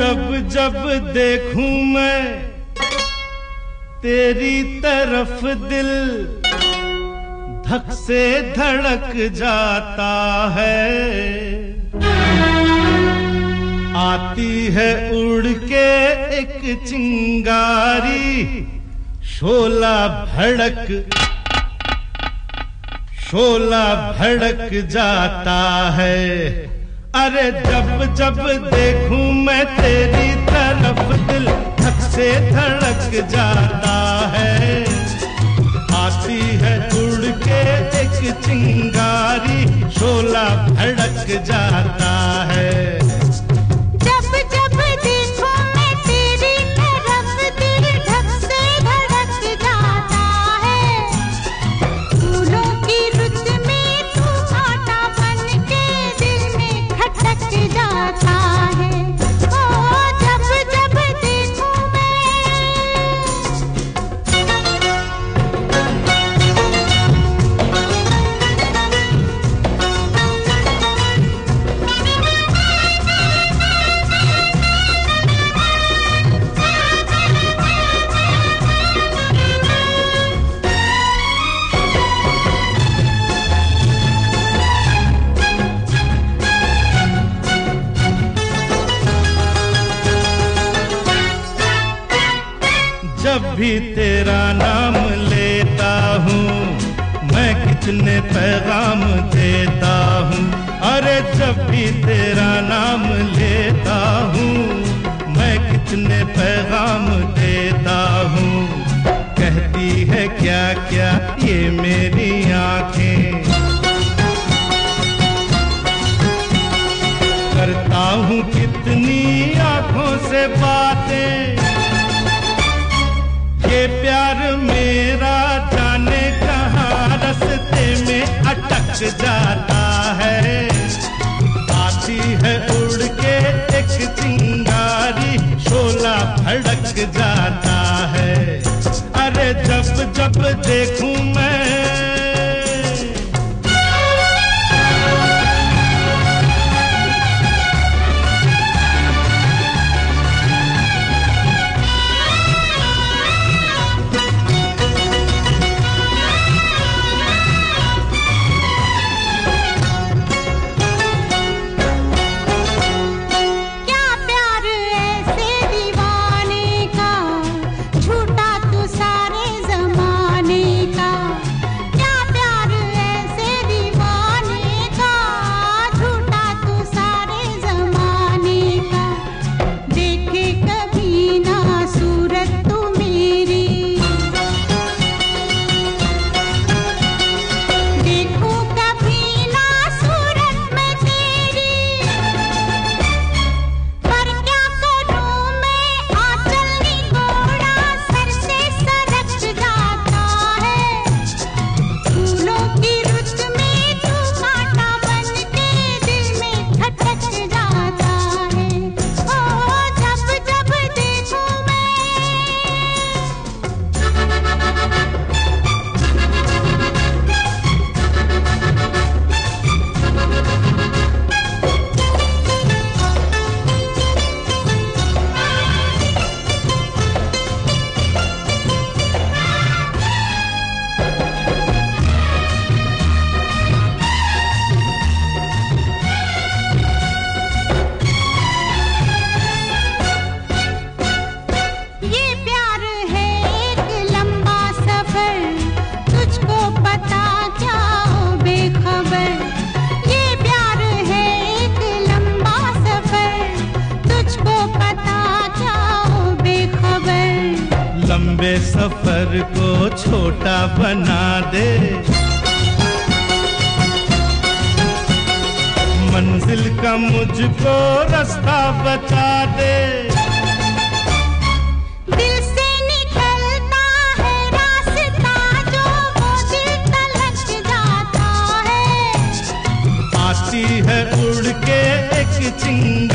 जब जब देखूं मैं तेरी तरफ दिल धक से धड़क जाता है। आती है उड़ के एक चिंगारी, शोला भड़क जाता है। अरे जब जब देखूं मैं तेरी तरफ दिल धक से धड़क जाता है। आती है उड़ के एक चिंगारी, शोला भड़क जाता है। जब भी तेरा नाम लेता हूँ मैं कितने पैगाम देता हूँ। अरे जब भी तेरा नाम लेता हूँ मैं कितने पैगाम देता हूँ। कहती है क्या क्या ये मेरी आँखें, करता हूँ कितनी आँखों से बातें। ये प्यार मेरा जाने कहाँ रास्ते में अटक जाता है। आती है उड़ के एक चिंगारी, शोला भड़क जाता है। अरे जब जब देखूं मैं लंबे सफर को छोटा बना दे, मंजिल का मुझको रास्ता बता दे। दिल से निकलता है रास्ता जो वो दिल तलक जाता है। आती है उड़ के एक चिंगारी,